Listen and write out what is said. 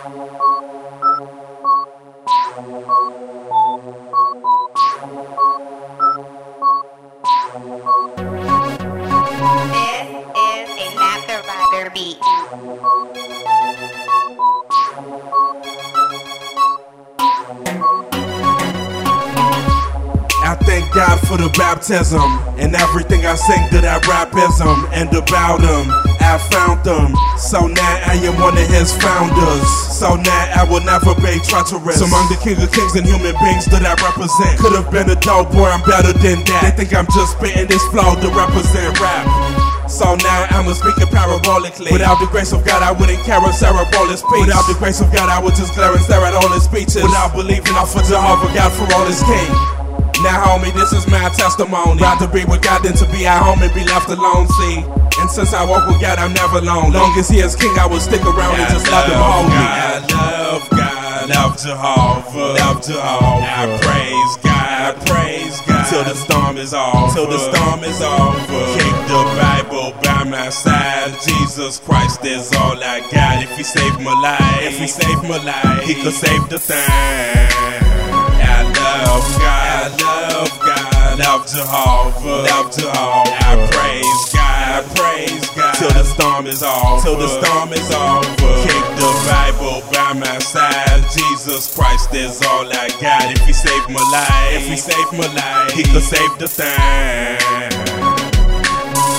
a Laughter Rider beat. I thank God for the baptism and everything I sing to that rapism and about him. I found them, so now I am one of his founders. So now I will never be treacherous. Among the king of kings and human beings that I represent, could have been a dope boy, I'm better than that. They think I'm just spitting this flow to represent rap. So now I'ma speak it parabolically. Without the grace of God, I wouldn't carry cerebral speech. Without the grace of God, I would just glare and stare at all his speeches. Without believing off of Jehovah God for all his king. Now homie, this is my testimony. Rather be with God than to be at home and be left alone, see. And since I walk with God, I'm never alone. Long as he is king, I will stick around and just let him hold me. I love God, love Jehovah, love Jehovah. I praise God, praise God, till the storm is over, till the storm is over. Keep the Bible by my side. Jesus Christ is all I got. If he saved my life, if he saved my life, he could save the thing. I love God, I love God, love Jehovah, love Jehovah. I praise God, praise God, till the storm is over, till the storm is over. Keep the Bible by my side. Jesus Christ is all I got. If he saved my life, if he saved my life, he could save the thing.